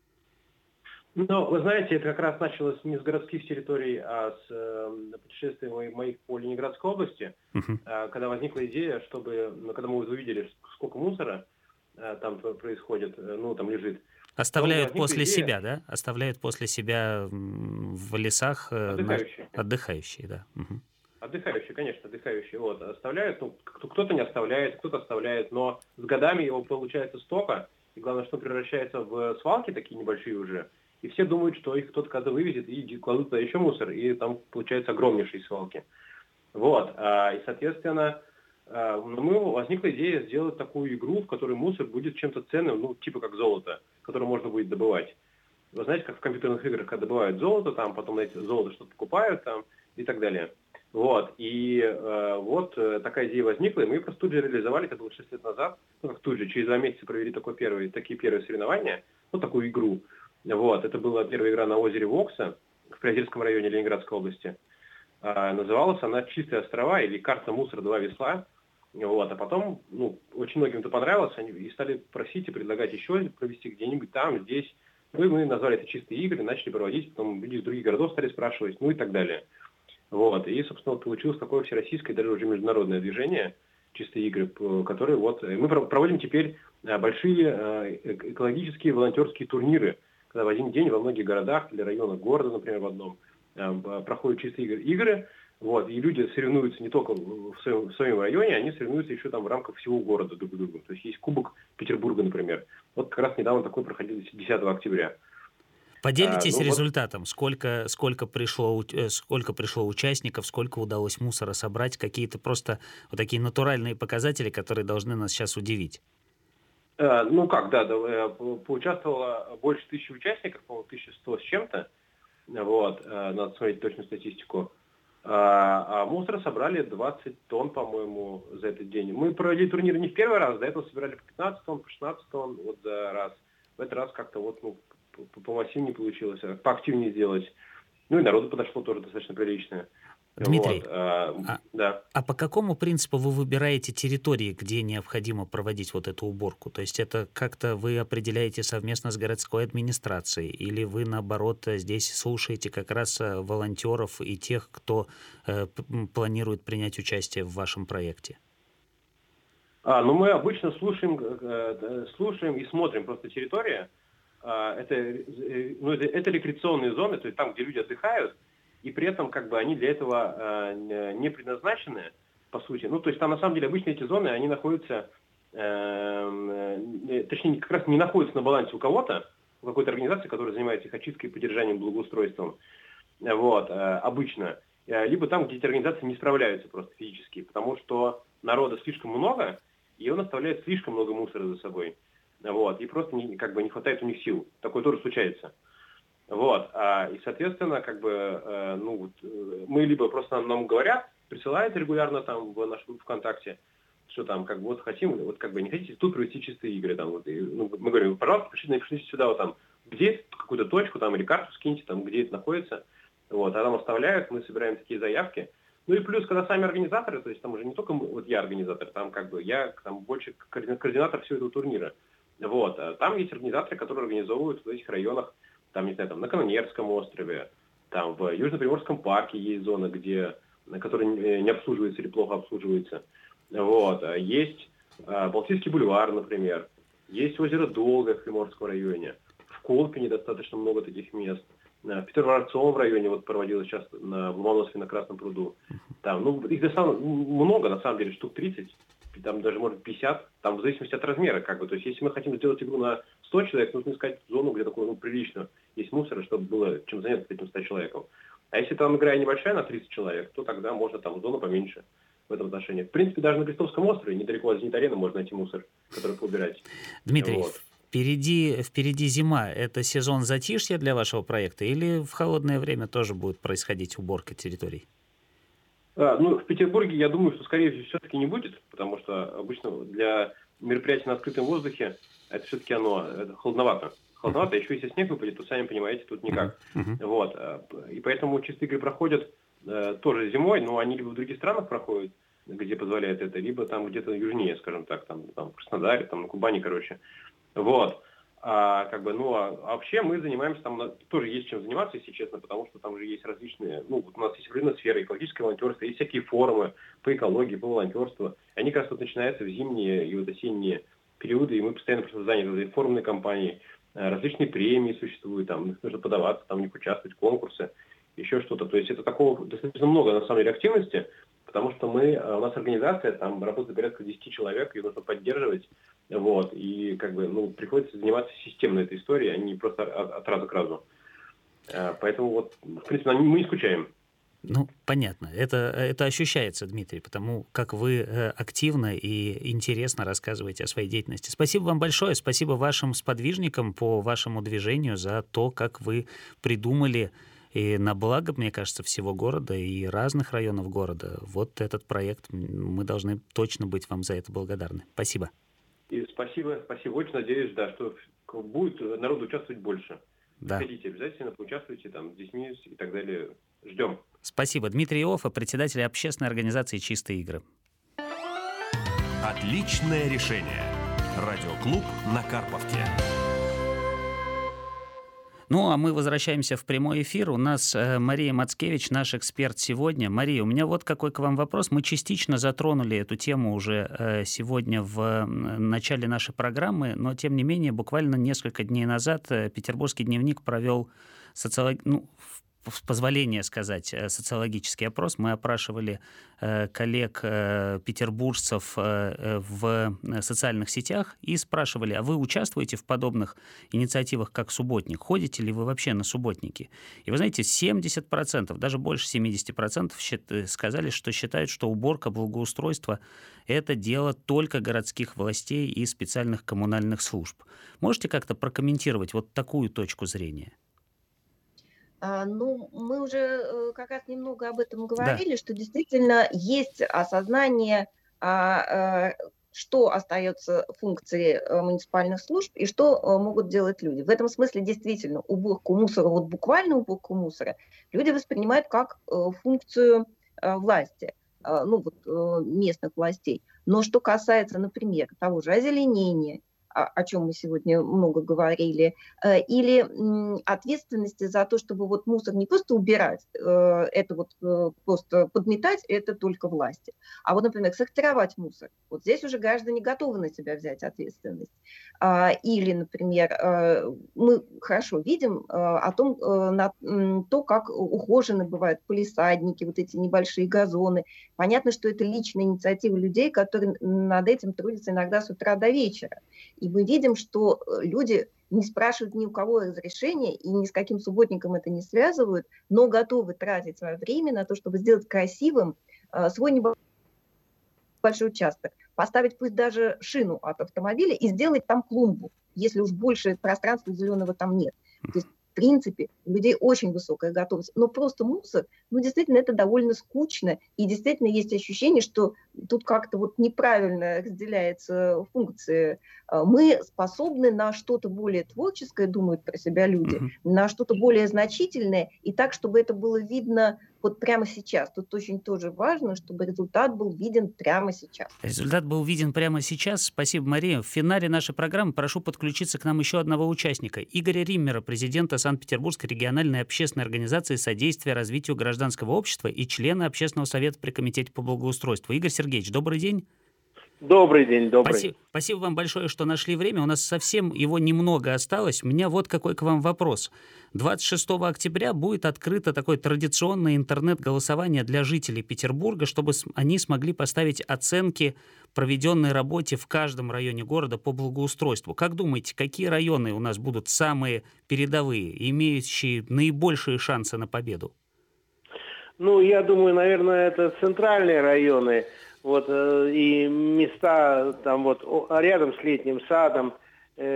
Speaker 8: Ну, вы знаете, это как раз началось не с городских территорий, а с э, путешествий моих, моих по Ленинградской области,
Speaker 2: Мгм.
Speaker 8: э, когда возникла идея, чтобы, ну, когда мы увидели, сколько мусора э, там п- происходит, э, ну, там лежит.
Speaker 2: Оставляют
Speaker 8: возникла
Speaker 2: после
Speaker 8: идея-
Speaker 2: себя, да? Оставляют после себя м, в лесах э, наш-
Speaker 8: Отдыхающие.
Speaker 2: отдыхающие, да. Мгм.
Speaker 8: Отдыхающие, конечно, отдыхающие. Вот, оставляют, ну, кто- кто-то не оставляет, кто-то оставляет, но с годами его получается столько, и главное, что он превращается в свалки такие небольшие уже, и все думают, что их кто-то когда вывезет и кладут туда еще мусор, и там получаются огромнейшие свалки. Вот, а, и, соответственно, а, ну, возникла идея сделать такую игру, в которой мусор будет чем-то ценным, ну, типа как золото, которое можно будет добывать. Вы знаете, как в компьютерных играх, когда добывают золото, там потом на эти золото что-то покупают там и так далее. Вот, и э, вот э, такая идея возникла, и мы просто тут же реализовали, это было шесть лет назад, ну, как тут же, через два месяца провели такой первый, такие первые соревнования, ну, такую игру. Вот, это была первая игра на озере Вокса в Приозерском районе Ленинградской области. А, называлась она «Чистые острова» или «Карта мусора. Два весла». Вот, а потом, ну, очень многим это понравилось, они и стали просить и предлагать еще провести где-нибудь там, здесь. Ну, и мы назвали это «Чистые игры», начали проводить, потом люди из других городов стали спрашивать, ну и так далее. Вот, и, собственно, получилось такое всероссийское, даже уже международное движение «Чистые игры», п- которые вот... э, Мы про- проводим теперь э, большие э, эк- экологические волонтерские турниры, когда в один день во многих городах или районах города, например, в одном, э, б- проходят «Чистые игры», игры, вот, и люди соревнуются не только в своем, в своем районе, они соревнуются еще там в рамках всего города друг с другом. То есть есть Кубок Петербурга, например. Вот как раз недавно такой проходил десятого октября.
Speaker 2: Поделитесь
Speaker 8: А, ну вот-
Speaker 2: результатом, сколько, сколько, пришло, у- э, сколько пришло участников, сколько удалось мусора собрать, какие-то просто вот такие натуральные показатели, которые должны нас сейчас удивить.
Speaker 8: Э, Ну как, да, да, э, по- поучаствовало больше тысячи участников, по-моему, тысяча сто с чем-то. Вот, э, надо смотреть точную статистику. А, а мусора собрали двадцать тонн, по-моему, за этот день. Мы проводили турнир не в первый раз, до этого собирали по пятнадцать тонн, по шестнадцать тонн вот за раз. В этот раз как-то вот, ну, по- помассивнее получилось, а поактивнее сделать. Ну и народу подошло тоже достаточно прилично.
Speaker 2: Дмитрий,
Speaker 8: Вот, а,
Speaker 2: а-
Speaker 8: да.
Speaker 2: А по какому принципу вы выбираете территории, где необходимо проводить вот эту уборку? То есть это как-то вы определяете совместно с городской администрацией, или вы, наоборот, э, здесь слушаете как раз э, волонтеров и тех, кто э, п- м, планирует принять участие в вашем проекте?
Speaker 8: А, ну мы обычно слушаем, э, э, слушаем и смотрим просто территория. А, это, э, ну, это, это рекреационные зоны, то есть там, где люди отдыхают, и при этом как бы они для этого э, не предназначены, по сути. Ну, то есть там на самом деле обычно эти зоны, они находятся э, точнее, как раз не находятся на балансе у кого-то, у какой-то организации, которая занимается их очисткой, поддержанием, благоустройством, вот, обычно, либо там, где эти организации не справляются просто физически, потому что народа слишком много, и он оставляет слишком много мусора за собой, вот, и просто не, как бы не хватает у них сил. Такое тоже случается. Вот, а, и, соответственно, как бы, э, ну, вот, мы либо просто нам, нам говорят, присылают регулярно там в нашу группу ВКонтакте, что там, как бы, вот хотим, вот, как бы, не хотите тут провести чистые игры, там, вот, и, ну, мы говорим, пожалуйста, пишите, напишите сюда, вот там, где какую-то точку, там, или карту скиньте, там, где это находится, вот, а нам оставляют, мы собираем такие заявки. Ну и плюс, когда сами организаторы, то есть там уже не только мы, вот я организатор, там, как бы, я там больше координатор всего этого турнира, вот, а там есть организаторы, которые организовывают в этих районах, там, не знаю, там, на Канонерском острове, там, в Южно-Приморском парке есть зона, где, которая не обслуживается или плохо обслуживается. Вот. Есть а, Балтийский бульвар, например. Есть озеро Долгое в Приморском районе. В Колпине достаточно много таких мест. В Петроворцовом районе вот проводилось сейчас на, в Ломоносове на Красном пруду. Там, ну, их достаточно много, на самом деле, штук тридцать. Там даже, может, пятьдесят, там в зависимости от размера, как бы. То есть, если мы хотим сделать игру на сто человек, нужно искать зону, где такое, ну, прилично есть мусора, чтобы было чем заняться этим ста человеком. А если там игра небольшая, на тридцать человек, то тогда можно там зону поменьше в этом отношении. В принципе, даже на Крестовском острове, недалеко от Зенит-арены, можно найти мусор, который поубирать.
Speaker 2: Дмитрий,
Speaker 8: вот.
Speaker 2: впереди, впереди зима. Это сезон затишья для вашего проекта или в холодное время тоже будет происходить уборка территорий?
Speaker 8: А, ну, в Петербурге, я думаю, что, скорее всего, все-таки не будет, потому что обычно для мероприятий на открытом воздухе это все-таки оно это холодновато. Холодновато, еще если снег выпадет, то, сами понимаете, тут никак. Uh-huh. Вот. И поэтому чистые игры проходят э, тоже зимой, но они либо в других странах проходят, где позволяет это, либо там где-то южнее, скажем так, там, там в Краснодаре, там на Кубани, короче. Вот. А, как бы, ну, а, а вообще мы занимаемся, там тоже есть чем заниматься, если честно, потому что там же есть различные, ну, вот у нас есть определенная сфера, экологическое волонтерство, есть всякие форумы по экологии, по волонтерству. Они как раз вот начинаются в зимние и вот осенние периоды, и мы постоянно просто заняты форумной кампанией. Различные премии существуют, там нужно подаваться, там в них участвовать, конкурсы, еще что-то. То есть это такого достаточно много, на самом деле, активности, потому что мы, у нас организация, там работает порядка десять человек, ее нужно поддерживать, вот, и как бы, ну, приходится заниматься системно этой историей, а не просто от, от раза к разу. Поэтому вот, в принципе, мы не скучаем.
Speaker 2: Ну, понятно. Это, это ощущается, Дмитрий, потому как вы активно и интересно рассказываете о своей деятельности. Спасибо вам большое. Спасибо вашим сподвижникам по вашему движению за то, как вы придумали и на благо, мне кажется, всего города и разных районов города. Вот этот проект. Мы должны точно быть вам за это благодарны. Спасибо.
Speaker 8: И спасибо. Спасибо. Очень надеюсь, да, что будет народу участвовать больше.
Speaker 2: Да.
Speaker 8: Приходите обязательно, поучаствуйте там с детьми и так далее. Ждем.
Speaker 2: Спасибо. Дмитрий Иоффе, председатель общественной организации «Чистые игры».
Speaker 3: Отличное решение. Радиоклуб на Карповке.
Speaker 2: Ну, а мы возвращаемся в прямой эфир. У нас э, Мария Мацкевич, наш эксперт сегодня. Мария, у меня вот какой к вам вопрос. Мы частично затронули эту тему уже э, сегодня в э, начале нашей программы, но, тем не менее, буквально несколько дней назад э, Петербургский дневник провел социолог... ну, с позволения сказать, социологический опрос. Мы опрашивали э, коллег э, петербуржцев э, в социальных сетях и спрашивали, а вы участвуете в подобных инициативах, как субботник? Ходите ли вы вообще на субботники? И вы знаете, семьдесят процентов, даже больше семьдесят процентов сказали, что считают, что уборка, благоустройство – это дело только городских властей и специальных коммунальных служб. Можете как-то прокомментировать вот такую точку зрения?
Speaker 5: Ну, мы уже как раз немного об этом говорили, да. Что действительно есть осознание, что остается функцией муниципальных служб и что могут делать люди. В этом смысле действительно уборку мусора, вот буквально уборку мусора, люди воспринимают как функцию власти, ну вот местных властей. Но что касается, например, того же озеленения, о, о чем мы сегодня много говорили, э, или м, ответственности за то, чтобы вот мусор не просто убирать, э, это вот э, просто подметать, это только власти, а вот, например, сортировать мусор. Вот здесь уже граждане готовы на себя взять ответственность. А, или, например, э, мы хорошо видим э, о том, э, на, м, то, как ухожены бывают палисадники, вот эти небольшие газоны. Понятно, что это личная инициатива людей, которые над этим трудятся иногда с утра до вечера. И мы видим, что люди не спрашивают ни у кого разрешения и ни с каким субботником это не связывают, но готовы тратить свое время на то, чтобы сделать красивым э, свой небольшой участок, поставить пусть даже шину от автомобиля и сделать там клумбу, если уж больше пространства зеленого там нет. То есть, в принципе, у людей очень высокая готовность. Но просто мусор, ну, действительно, это довольно скучно. И действительно есть ощущение, что тут как-то вот неправильно разделяются функции. Мы способны на что-то более творческое, думают про себя люди, mm-hmm. на что-то более значительное, и так, чтобы это было видно вот прямо сейчас. Тут очень тоже важно, чтобы результат был виден прямо сейчас.
Speaker 2: Результат был виден прямо сейчас. Спасибо, Мария. В финале нашей программы прошу подключиться к нам еще одного участника. Игоря Риммера, президента Санкт-Петербургской региональной общественной организации содействия развитию гражданского общества и члена Общественного совета при комитете по благоустройству. Игорь Сергеевич, добрый день.
Speaker 9: Добрый день, добрый.
Speaker 2: Спасибо, спасибо вам большое, что нашли время. У нас совсем его немного осталось. У меня вот какой к вам вопрос. двадцать шестого октября будет открыто такое традиционное интернет-голосование для жителей Петербурга, чтобы они смогли поставить оценки проведенной работе в каждом районе города по благоустройству. Как думаете, какие районы у нас будут самые передовые, имеющие наибольшие шансы на победу?
Speaker 9: Ну, я думаю, наверное, это центральные районы. Вот, э, и места там вот рядом с Летним садом, э,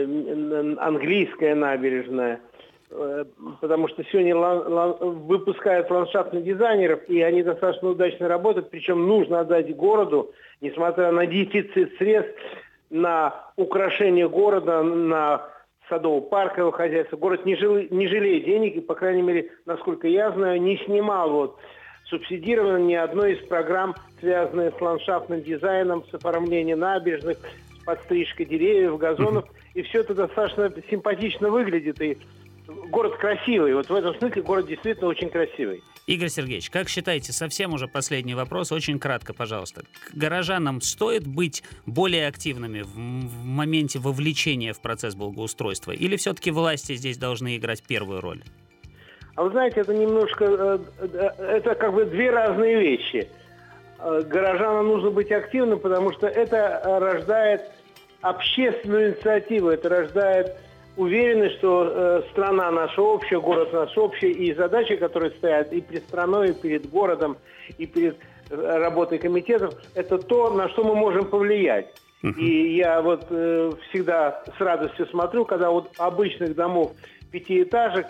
Speaker 9: э, Английская набережная, э, потому что сегодня лан, лан, выпускают ландшафтных дизайнеров, и они достаточно удачно работают, причем нужно отдать городу, несмотря на дефицит средств, на украшение города, на садово-парковое хозяйство. Город не, жил, не жалеет денег, и, по крайней мере, насколько я знаю, не снимал вот субсидировано ни одной из программ, связанных с ландшафтным дизайном, с оформлением набережных, с подстрижкой деревьев, газонов. И все это достаточно симпатично выглядит. И город красивый. Вот в этом смысле город действительно очень красивый.
Speaker 2: Игорь Сергеевич, как считаете, совсем уже последний вопрос, очень кратко, пожалуйста. К горожанам стоит быть более активными в, в моменте вовлечения в процесс благоустройства? Или все-таки власти здесь должны играть первую роль?
Speaker 9: А вы знаете, это немножко, это как бы две разные вещи. Горожанам нужно быть активным, потому что это рождает общественную инициативу, это рождает уверенность, что страна наша общая, город наш общий, и задачи, которые стоят и перед страной, и перед городом, и перед работой комитетов, это то, на что мы можем повлиять. И я вот всегда с радостью смотрю, когда вот обычных домов пятиэтажек,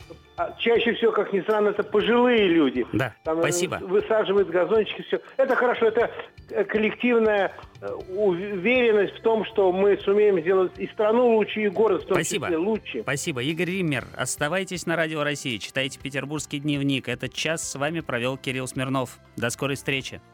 Speaker 9: чаще всего, как ни странно, это пожилые люди.
Speaker 2: Да,
Speaker 9: там
Speaker 2: спасибо.
Speaker 9: Высаживают газончики, все. Это хорошо, это коллективная уверенность в том, что мы сумеем сделать и страну лучше, и город в том
Speaker 2: спасибо.
Speaker 9: числе лучше.
Speaker 2: Спасибо. Игорь Риммер, оставайтесь на Радио России, читайте «Петербургский дневник». Этот час с вами провел Кирилл Смирнов. До скорой встречи.